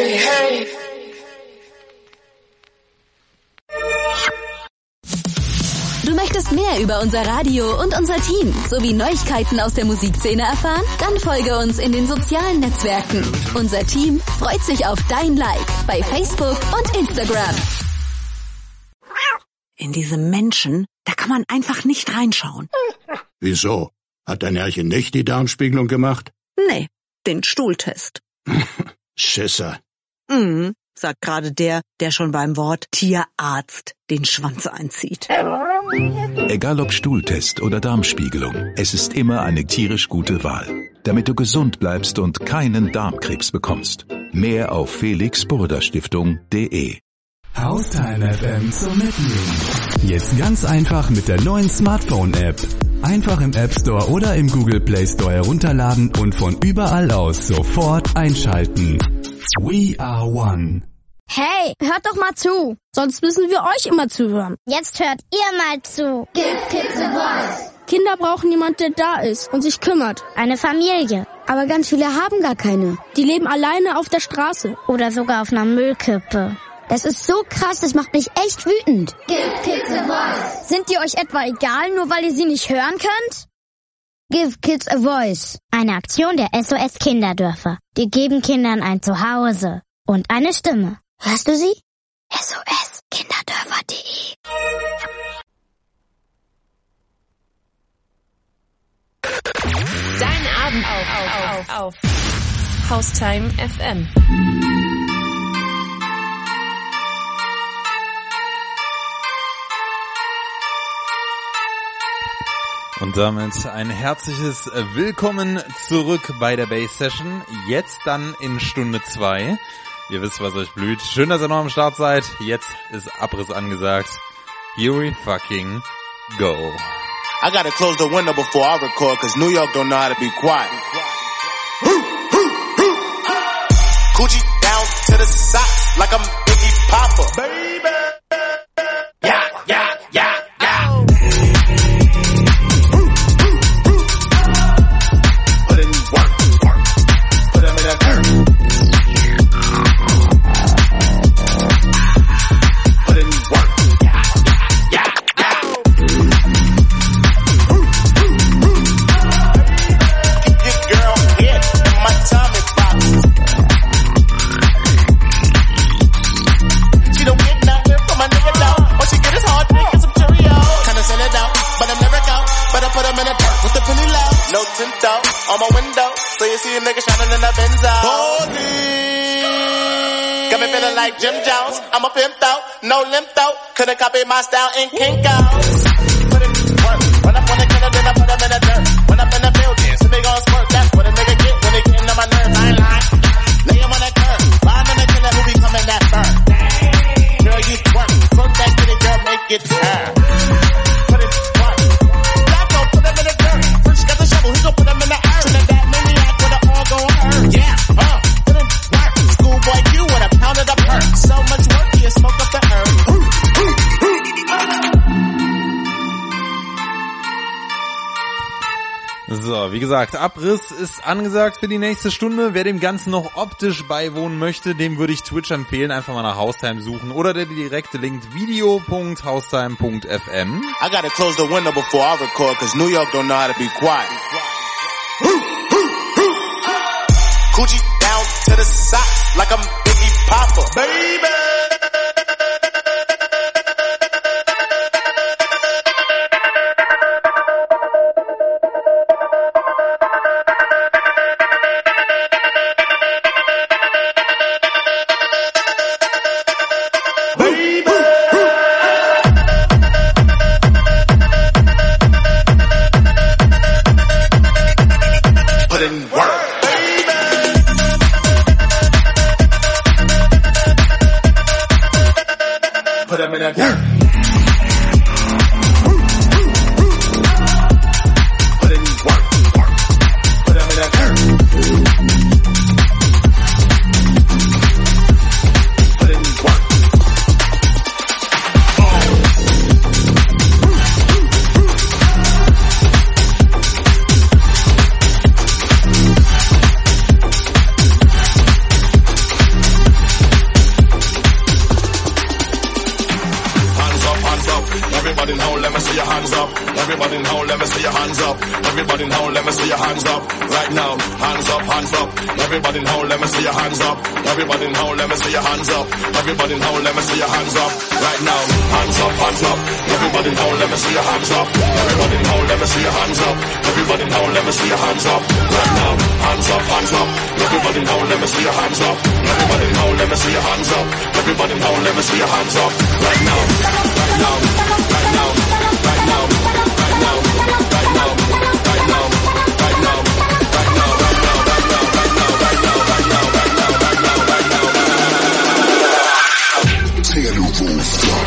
hey, hey. Du möchtest mehr über unser Radio und unser Team sowie Neuigkeiten aus der Musikszene erfahren? Dann folge uns in den sozialen Netzwerken. Unser Team freut sich auf dein Like bei Facebook und Instagram. In diese Menschen, da kann man einfach nicht reinschauen. Wieso? Hat dein Herrchen nicht die Darmspiegelung gemacht? Nee, den Stuhltest. Schisser. Sagt gerade der schon beim Wort Tierarzt den Schwanz einzieht. Egal ob Stuhltest oder Darmspiegelung, es ist immer eine tierisch gute Wahl. Damit du gesund bleibst und keinen Darmkrebs bekommst. Mehr auf felixburderstiftung.de. Haustime FM zum Mitnehmen. Jetzt ganz einfach mit der neuen Smartphone-App. Einfach im App Store oder im Google Play Store herunterladen und von überall aus sofort einschalten. We are one. Hey, hört doch mal zu. Sonst müssen wir euch immer zuhören. Jetzt hört ihr mal zu. Give Kids a Voice. Kinder brauchen jemand, der da ist und sich kümmert. Eine Familie. Aber ganz viele haben gar keine. Die leben alleine auf der Straße. Oder sogar auf einer Müllkippe. Das ist so krass, das macht mich echt wütend. Give Kids a Voice. Sind die euch etwa egal, nur weil ihr sie nicht hören könnt? Give Kids a Voice. Eine Aktion der SOS Kinderdörfer. Die geben Kindern ein Zuhause und eine Stimme. Hörst du sie? SOS-Kinderdörfer.de. Dein Abend auf Haustime FM. Und damit ein herzliches Willkommen zurück bei der Bass Session. Jetzt dann in Stunde 2. Ihr wisst, was euch blüht. Schön, dass ihr noch am Start seid. Jetzt ist Abriss angesagt. Here we fucking go. I gotta close the window before I record, cause New York don't know how to be quiet. Coochie down to the socks like I'm Biggie Papa. Baby. Yeah, yeah, yeah, yeah. Put in work. Put them in a dirt. Put in work. Yeah, yeah, yeah. Keep your girl head in my Tommy box. She don't get nothing from my nigga though. All she get is hard dick and some Cheerios. Kinda send it out, but I'm never out. Better put them in a dirt with the penny low. No tint out on my window, so you see a nigga shining in the Benzo. Police got me feeling like Jim Jones. I'm a pimp though, no limp though. Couldn't copy my style in Kinko's. Put in work. When I wanna kill her, then I put them in the dirt. When I'm in the building, so they gon' squirt. That's what a nigga get when they get into my nerves. I ain't lying. Lay him on that curb. Ride on the killer who be coming that burn. Girl, you twerk. Twerk that kitty, girl, make it turn. Put it work. Blacko, put them in the dirt. First got the shovel, he gon' put them in the earth. Trinidad maniac with it all gon' hurt. Yeah, put in work. Schoolboy Q with a pound of the perk. So much work, you smoke up the earth. So, wie gesagt, Abriss ist angesagt für die nächste Stunde. Wer dem Ganzen noch optisch beiwohnen möchte, dem würde ich Twitch empfehlen. Einfach mal nach Haustime suchen oder der direkte Link video.haustime.fm. I gotta close the window before I record, cause New York don't know how to be quiet. Coochie down to the socks like I'm Biggie Papa. Baby. Put them in a dirt. Put in work. Put them in a dirt. Put in work. hands up right now. Hands up, hands up. Everybody now, let me see your hands up. Everybody now, let me see your hands up. Everybody now, let me see your hands up right now. Hands up, hands up. Everybody now, let me see your hands up. Everybody now, let me see your hands up. Everybody now, let me see your hands up right now. Hands up, hands up. Everybody now, let me see your hands up. Everybody now, let me see your hands up. Everybody now, let me see your hands up right now. Right now, right now, right now, right now, right now, right now, right now, right now, right now, right now, right now, right now, right now, right now, right now, right now, right now. Tear the roof up.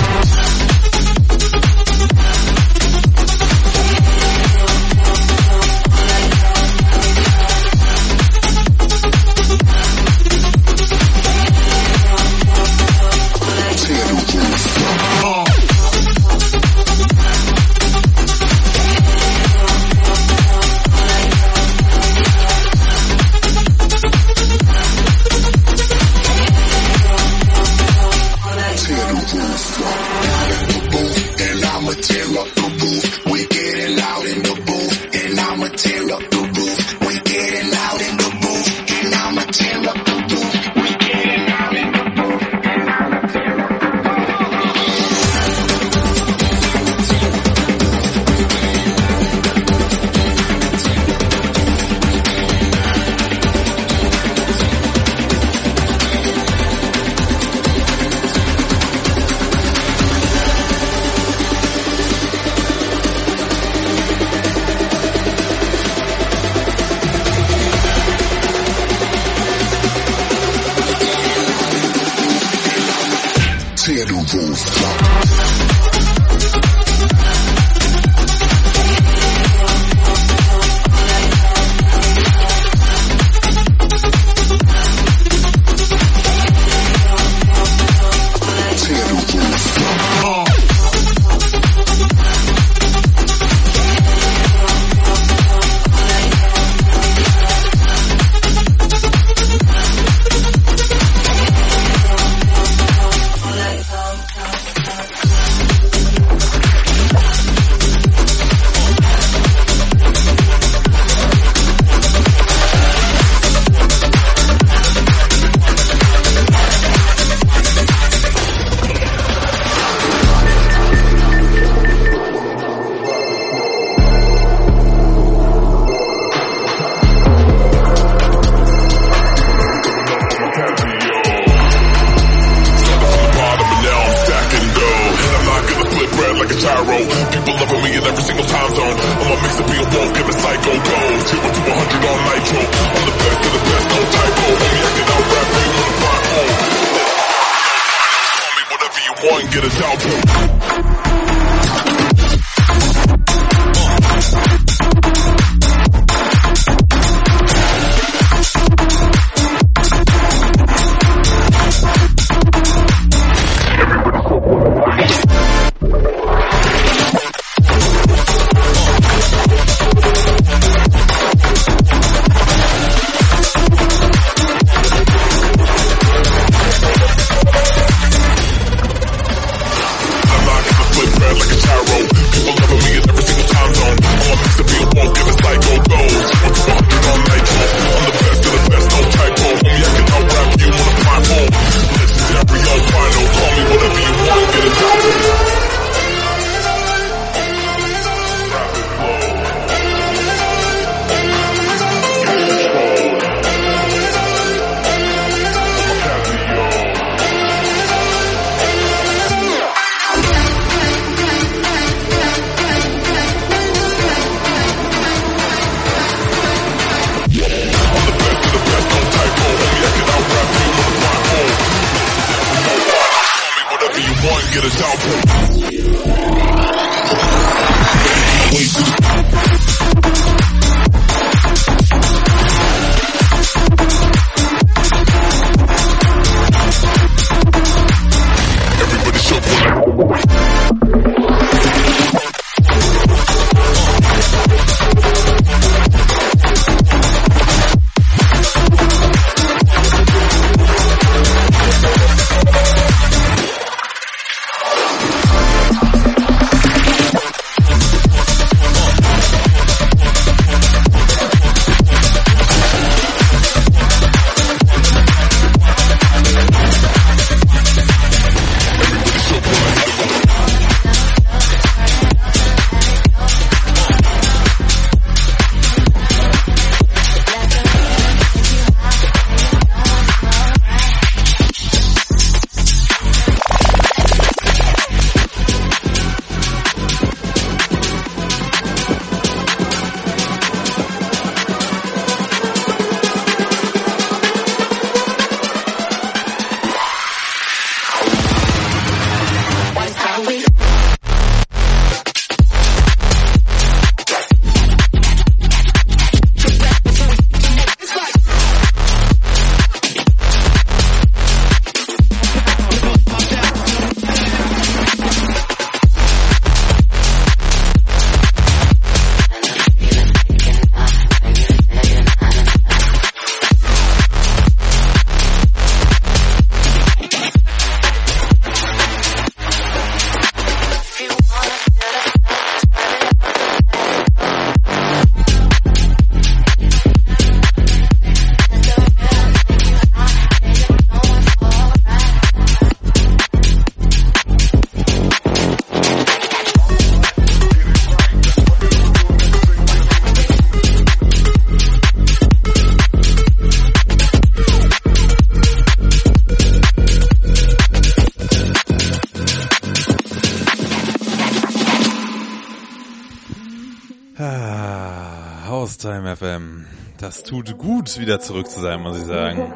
Haustime FM. Das tut gut, wieder zurück zu sein, muss ich sagen.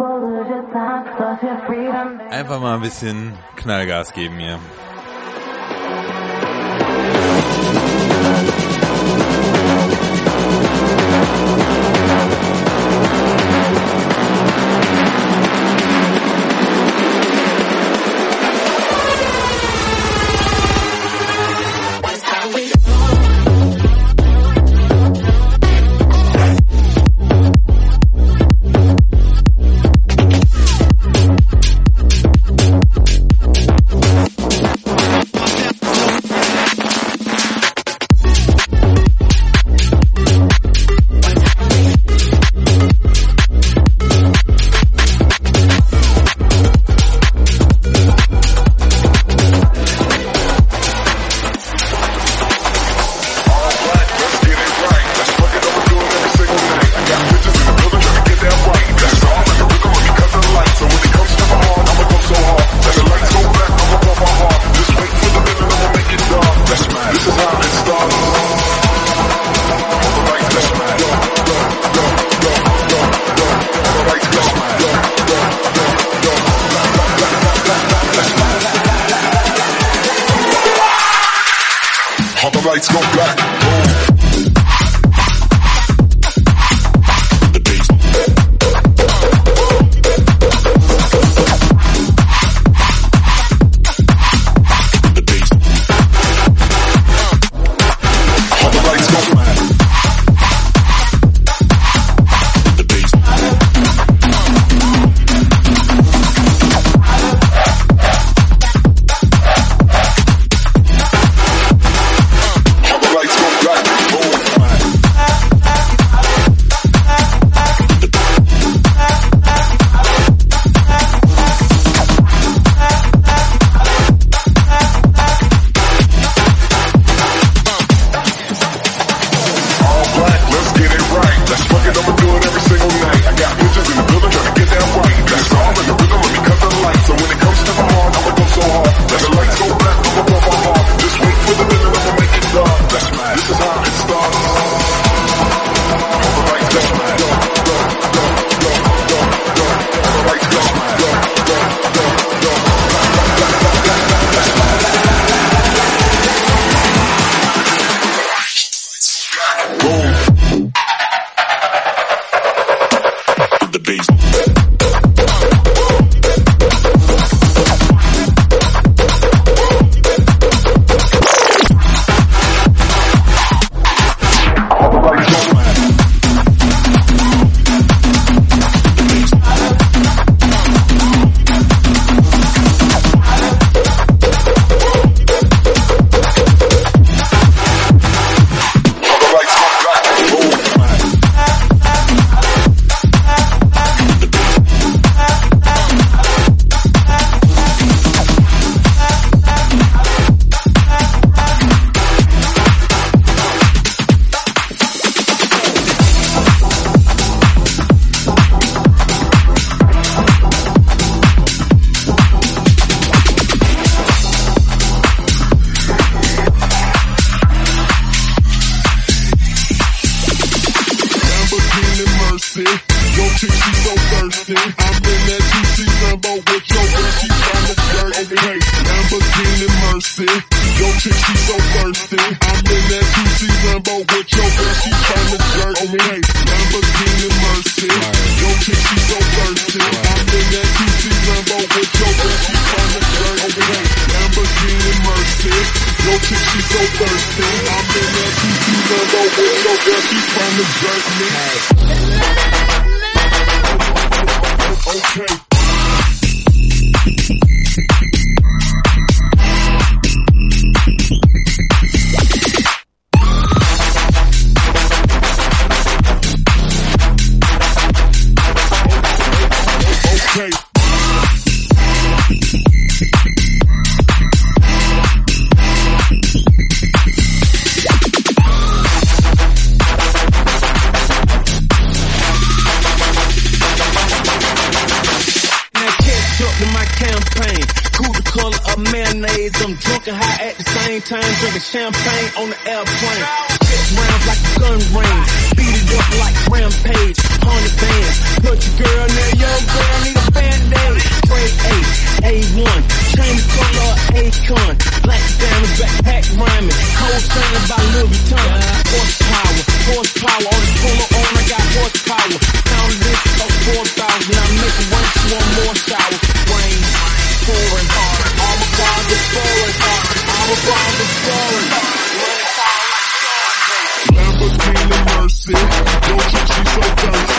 Einfach mal ein bisschen Knallgas geben hier. mayonnaise. I'm drunk and high at the same time, drinking champagne on the airplane. Shit rounds like a gun range, beat it up like Rampage. 100 bands, put your girl near your girl, need a band-aid. Trade A1, change the color of Akon. Black diamonds, backpack rhyming, co-signed by Louis Vuitton. Horsepower, on the puller on, I got horsepower. Count this up 4,000, I'm making one more shower. Rain, pouring, all my cars are falling, all my cars are falling. Lamborghini Mercy, don't you, she's so dirty.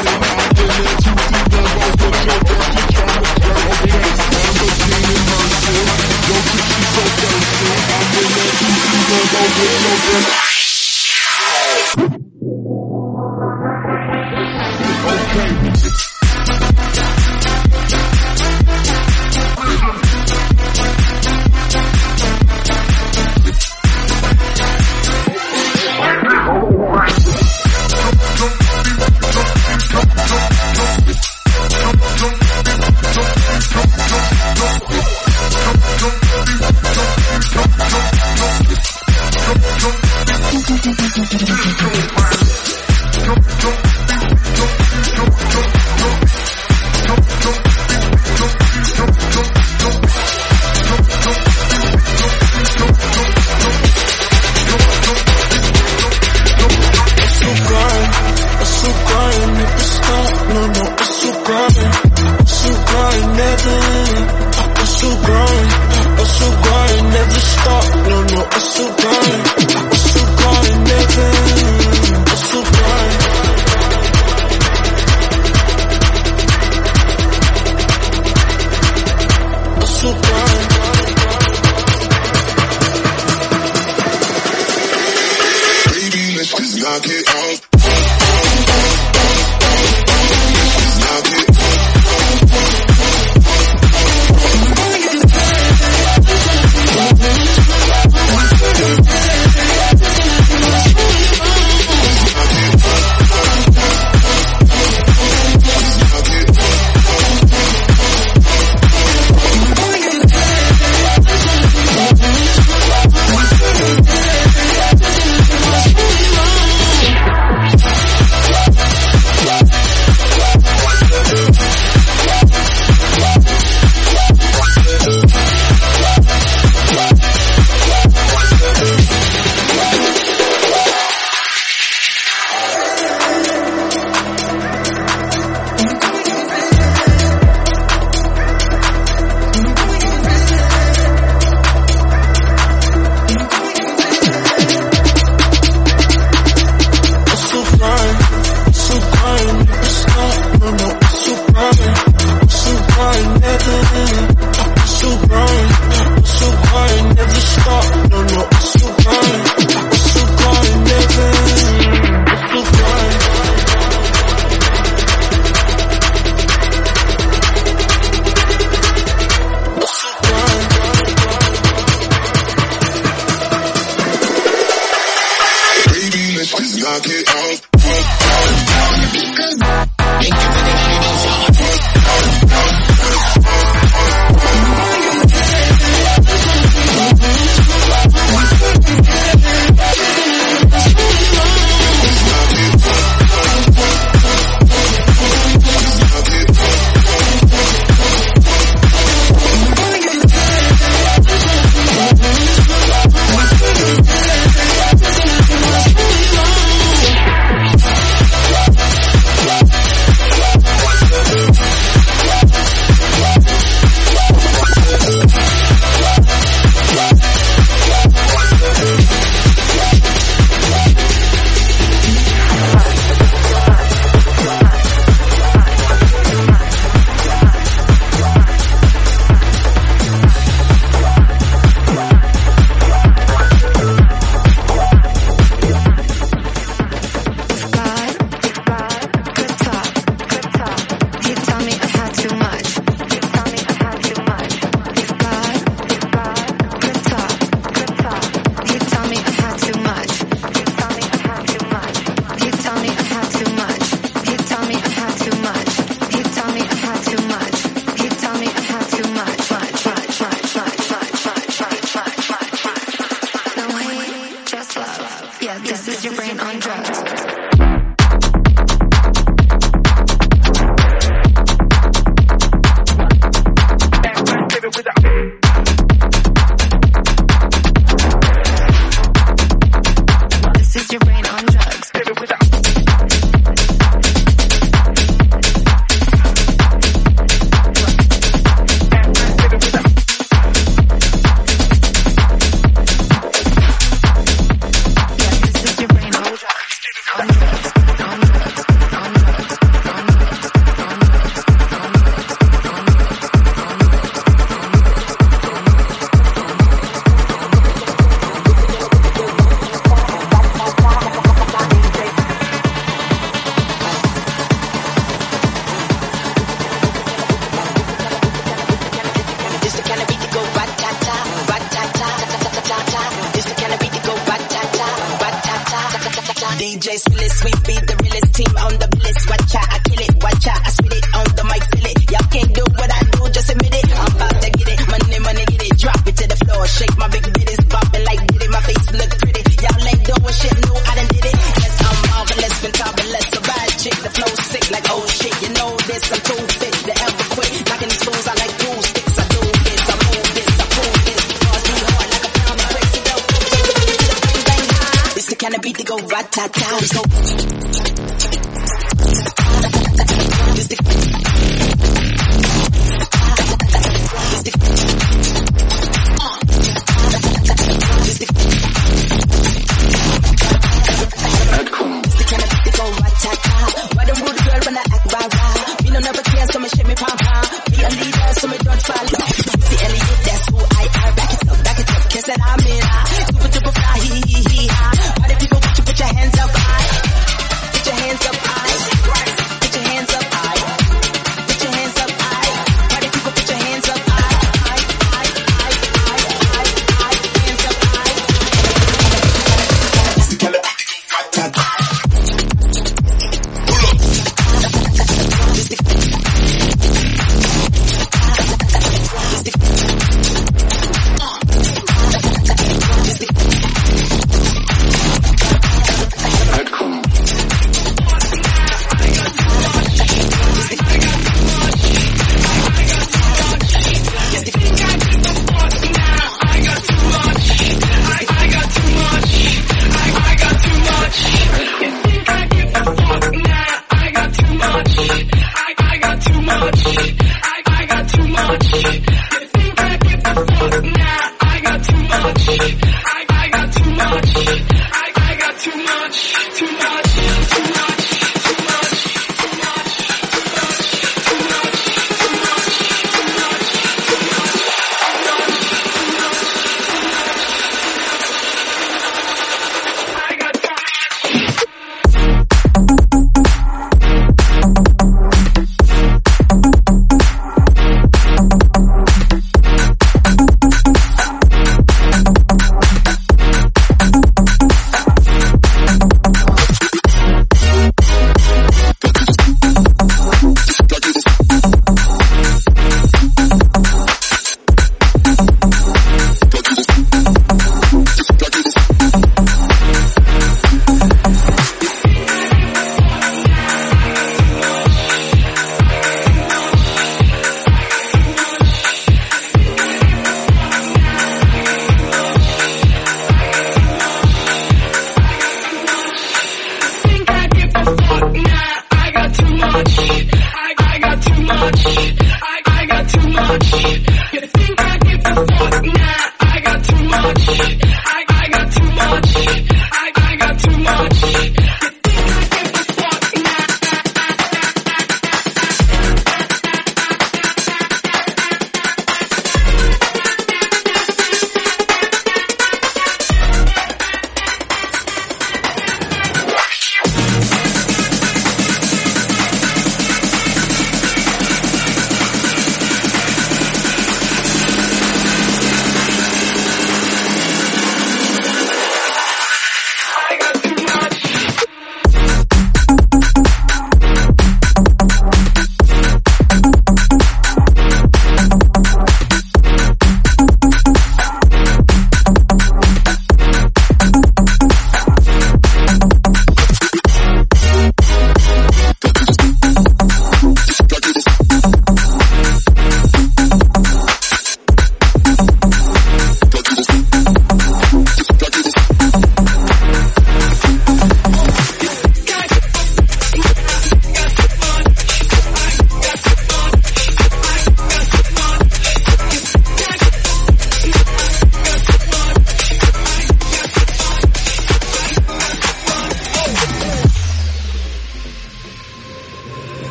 ta-ta. Let's go.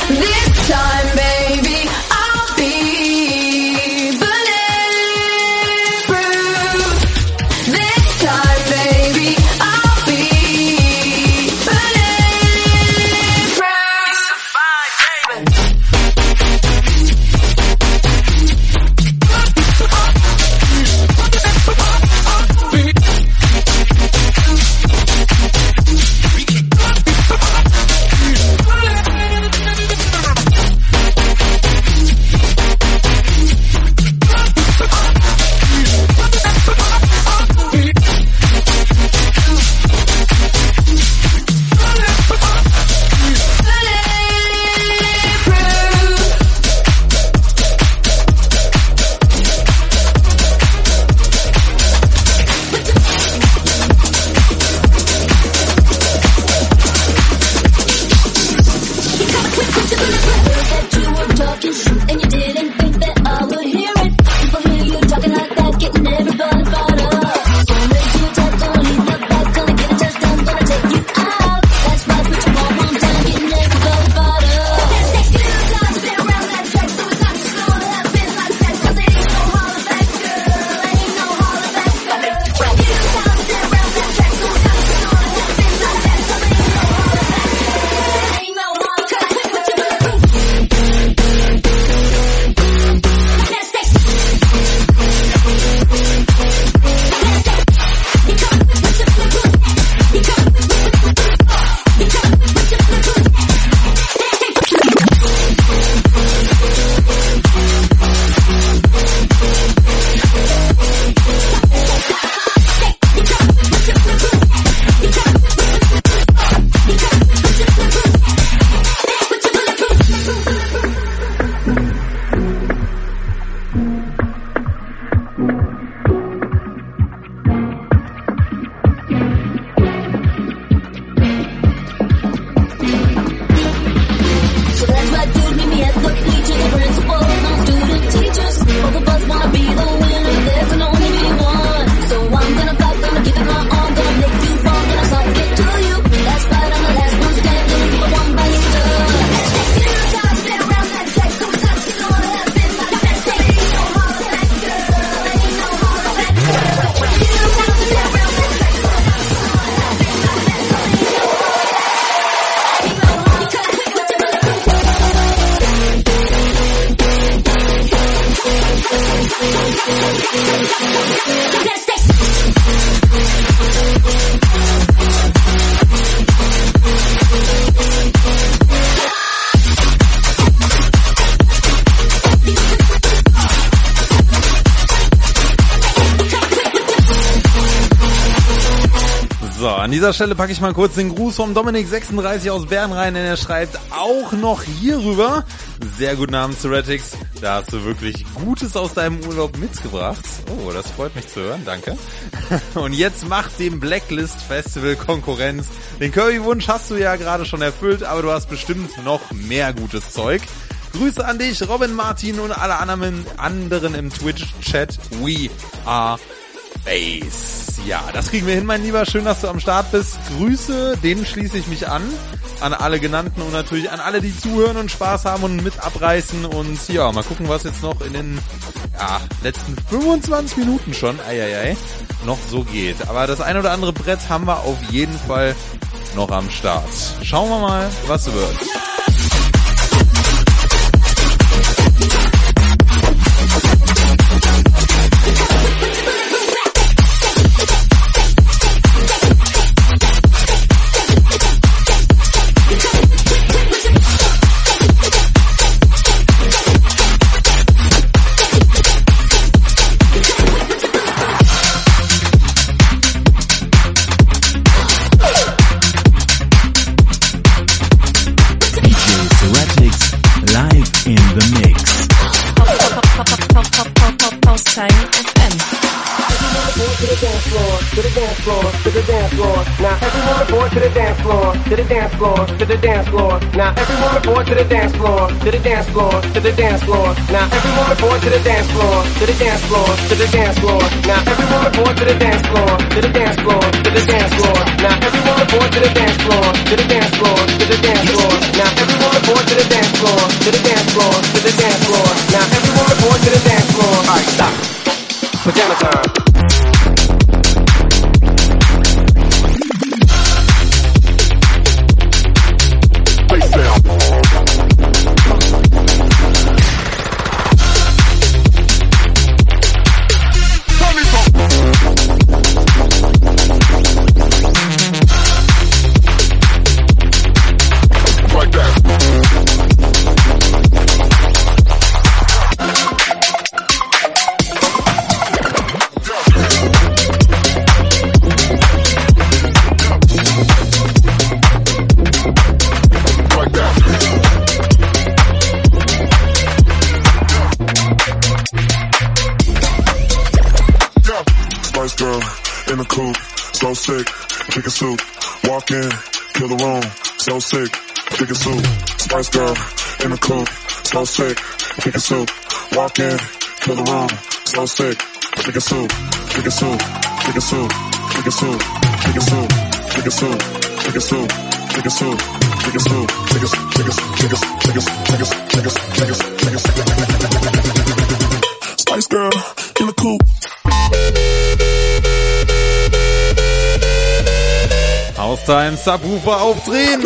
So, an dieser Stelle packe ich mal kurz den Gruß vom Dominik36 aus Bern rein, denn er schreibt auch noch hierüber. Sehr guten Abend, Ceratics. Da hast du wirklich Gutes aus deinem Urlaub mitgebracht. Oh, das freut mich zu hören, danke. Und jetzt macht dem Blacklist Festival Konkurrenz. Den Kirby-Wunsch hast du ja gerade schon erfüllt, aber du hast bestimmt noch mehr gutes Zeug. Grüße an dich, Robin, Martin und alle anderen im Twitch-Chat. We are Bass. Ja, das kriegen wir hin, mein Lieber. Schön, dass du am Start bist. Grüße, denen schließe ich mich an alle Genannten und natürlich an alle, die zuhören und Spaß haben und mit abreißen. Und ja, mal gucken, was jetzt noch in den letzten 25 Minuten schon noch so geht. Aber das ein oder andere Brett haben wir auf jeden Fall noch am Start. Schauen wir mal, was wird. report to the dance floor, to the dance floor, to the dance floor. Now everyone report to the dance floor, to the dance floor, to the dance floor. Now everyone report to the dance floor, to the dance floor, to the dance floor. Now everyone report to the dance floor, to the dance floor, to the dance floor. Now everyone report to the dance floor, to the dance floor, to the dance floor. Now everyone report to the dance floor, to the dance floor, to the dance floor. Now everyone report to the dance floor. All right, stop. Pajama time. So sick, chicken soup, walk in, kill the room, so sick, chicken soup, Spice Girl in the coupe, so sick, chicken soup, walk in, kill the room, so sick, chicken soup, chicken soup, chicken soup, chicken soup, chicken soup, chicken soup, chicken soup, chicken soup, chicken soup, chicken Spice Girl in the coupe. Haustime, Subwoofer aufdrehen.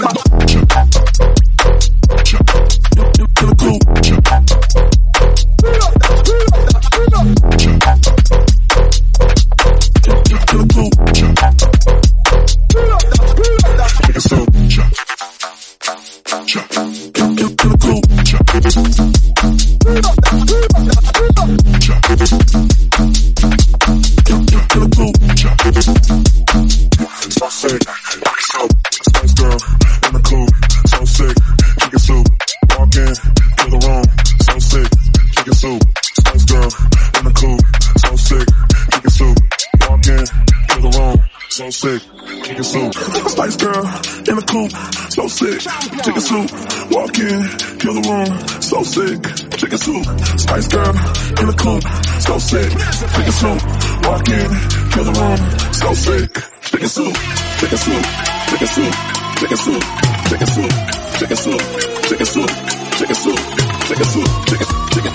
Spice Girl in the coupe, so sick, chicken soup, walk in, kill the room, so sick, chicken soup. Spice Girl in the coupe, so sick, chicken soup, walk in, kill the room, so sick, chicken soup, chicken soup, chicken soup, chicken soup, chicken soup, chicken soup, chicken soup, chicken soup, chicken soup, chicken,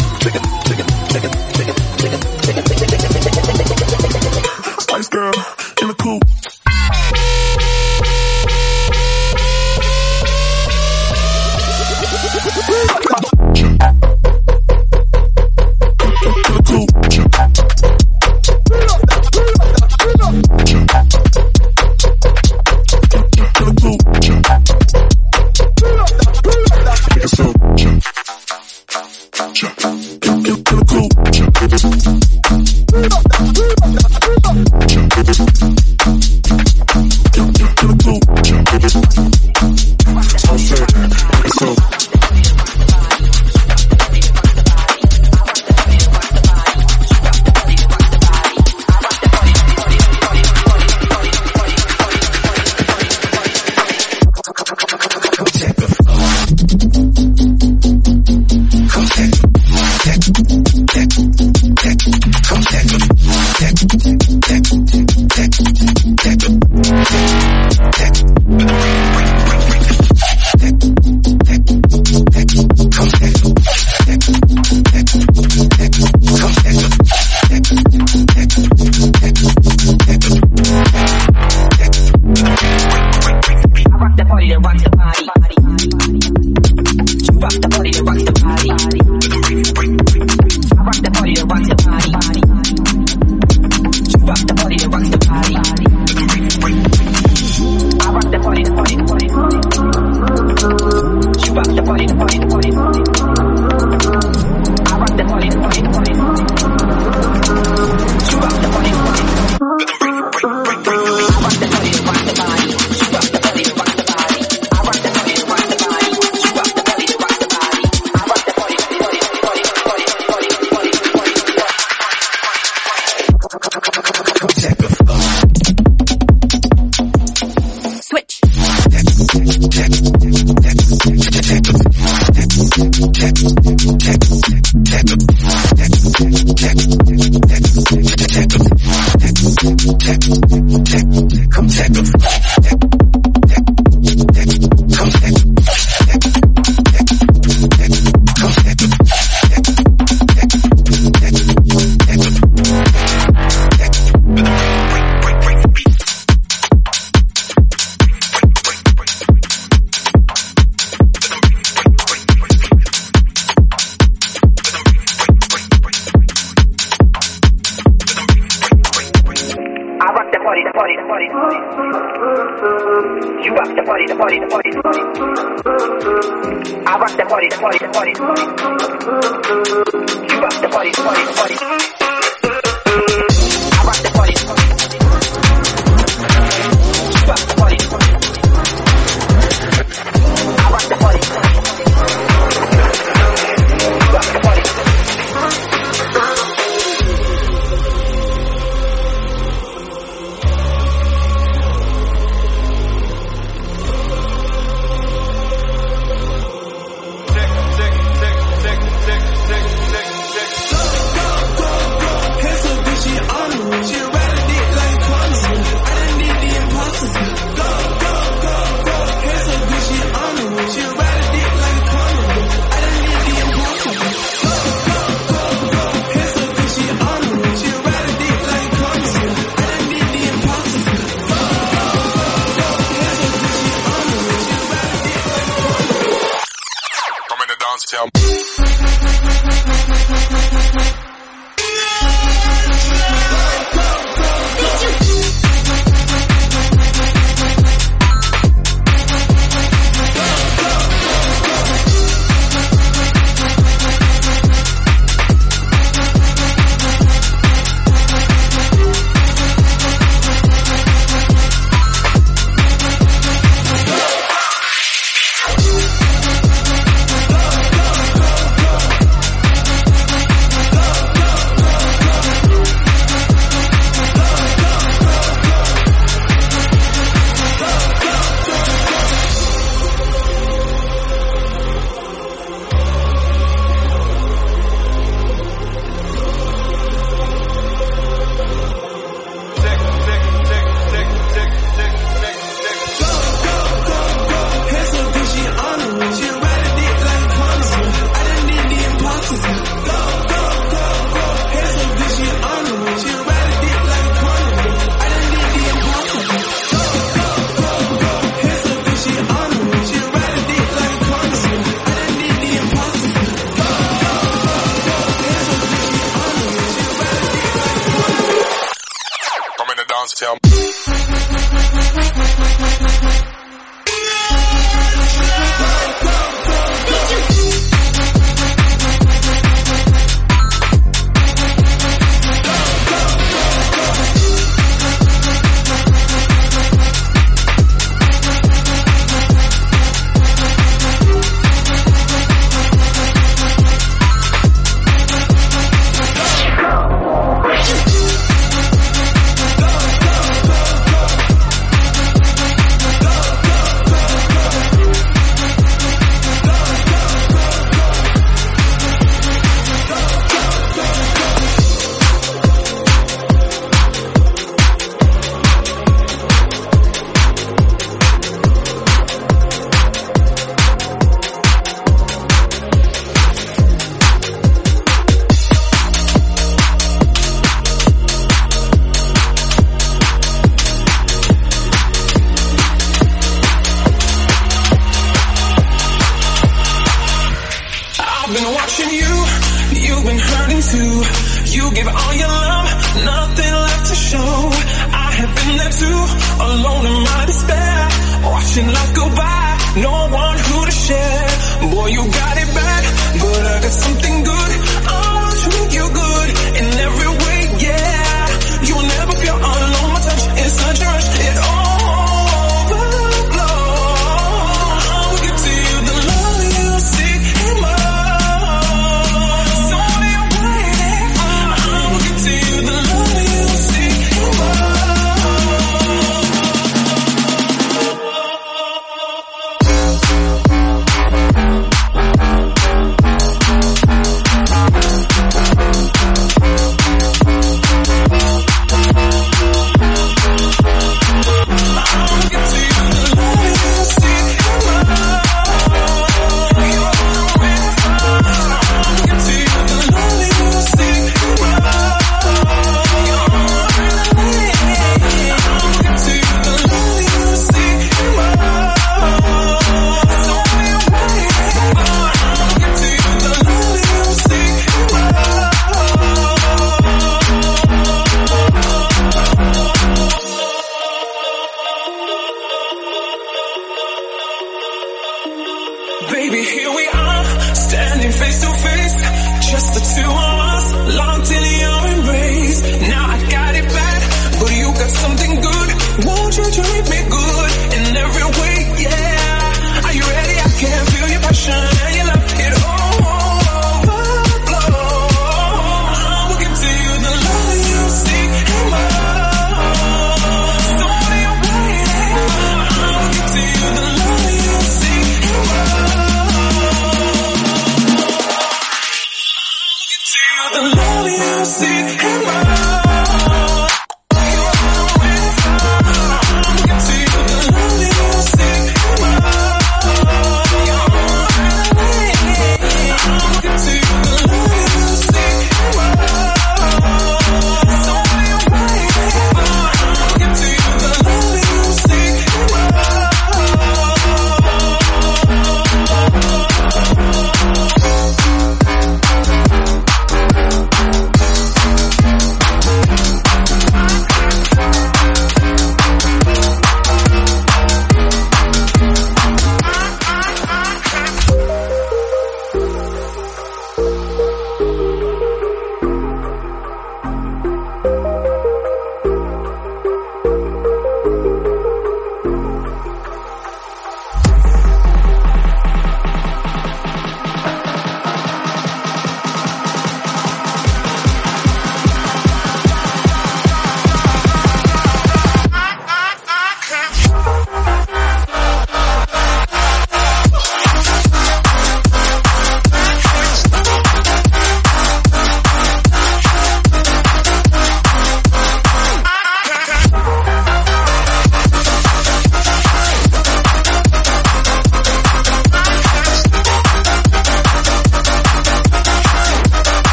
Spice Girl in the coupe.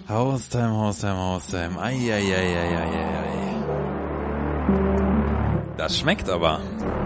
Haustime. Ei. Das schmeckt aber.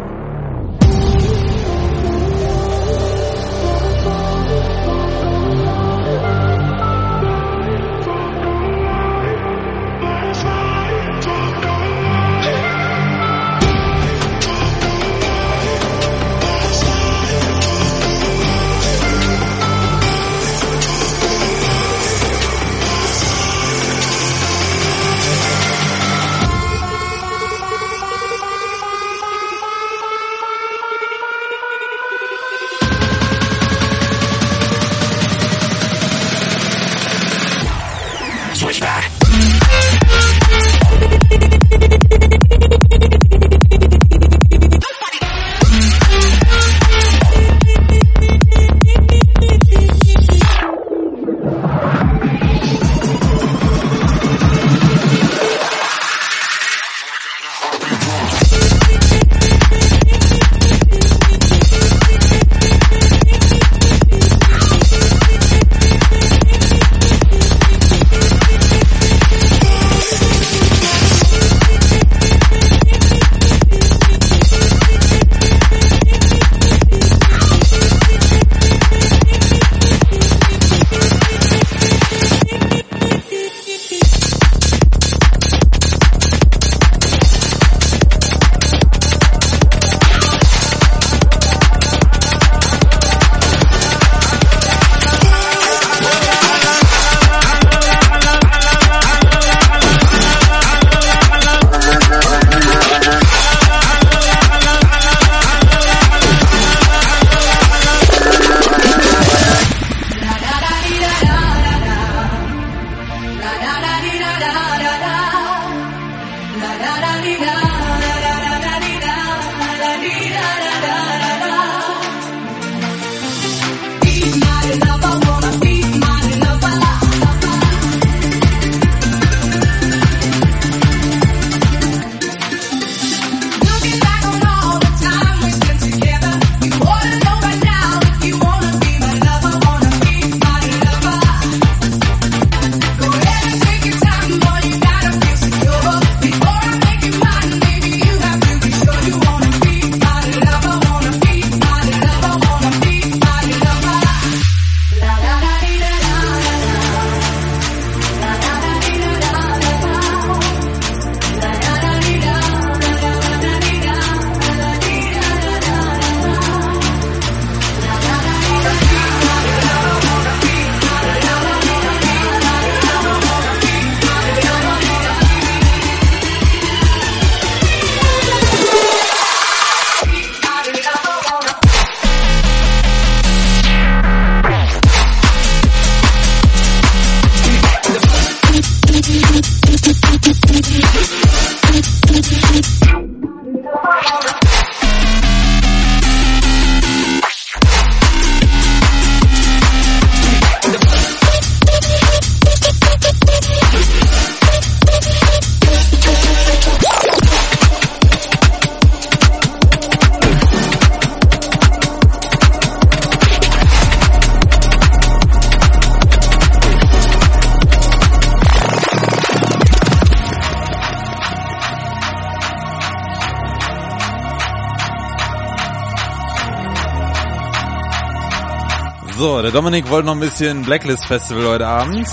So, der Dominik wollte noch ein bisschen Blacklist Festival heute Abend.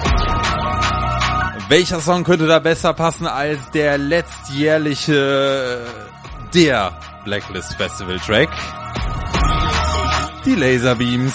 Welcher Song könnte da besser passen als der letztjährliche Blacklist Festival Track? Die Laserbeams.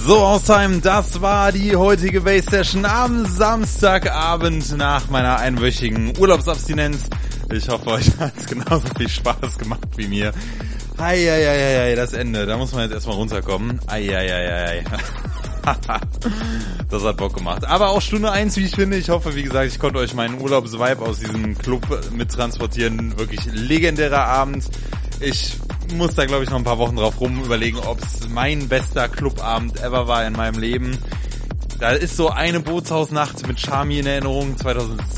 So, Haustime, das war die heutige Bass-Session am Samstagabend nach meiner einwöchigen Urlaubsabstinenz. Ich hoffe, euch hat es genauso viel Spaß gemacht wie mir. Eieieiei, das Ende, da muss man jetzt erstmal runterkommen. Eieieiei. Das hat Bock gemacht. Aber auch Stunde 1, wie ich finde. Ich hoffe, wie gesagt, ich konnte euch meinen Urlaubsvibe aus diesem Club mittransportieren. Wirklich legendärer Abend. Ich muss da, glaube ich, noch ein paar Wochen drauf rum überlegen, ob es mein bester Clubabend ever war in meinem Leben. Da ist so eine Bootshausnacht mit Charmy in Erinnerung, 2017